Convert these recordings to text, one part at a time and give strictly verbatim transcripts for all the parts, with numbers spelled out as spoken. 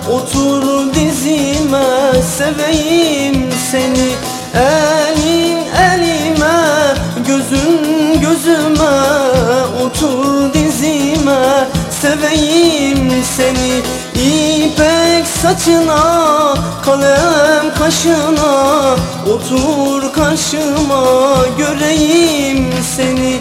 otur dizime, seveyim seni. Elin elime, gözün gözüme, otur dizime, seveyim seni. İpek saçına, kalem kaşına, otur karşıma, göreyim seni.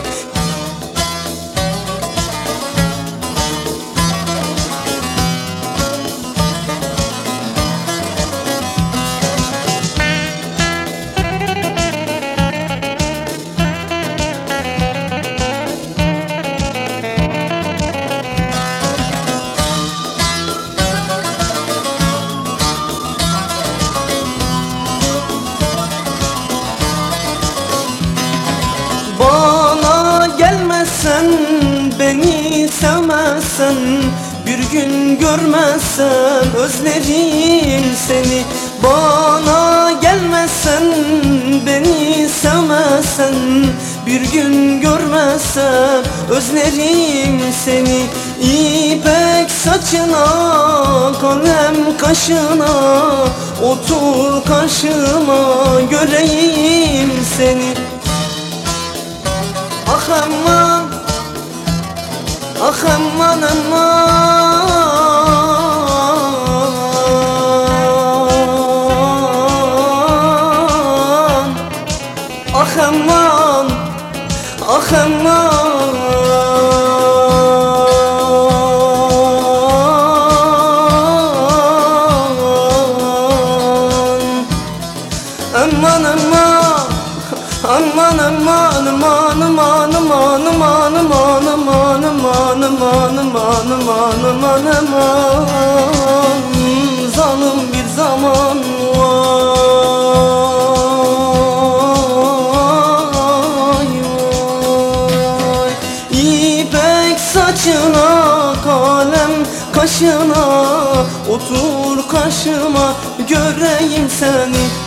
Sen beni sevmezsen, bir gün görmezsem özlerim seni. Bana gelmezsen, beni sevmezsen, bir gün görmezsem özlerim seni. İpek saçına, kalem kaşına, otur karşıma, göreyim seni. Ah aman, ah aman aman, ah aman, ah aman, aman aman. Aman aman aman aman aman aman aman aman aman aman aman aman aman aman, zalim bir zaman vay vay. İpek saçına, kalem kaşına, otur karşıma, göreyim seni.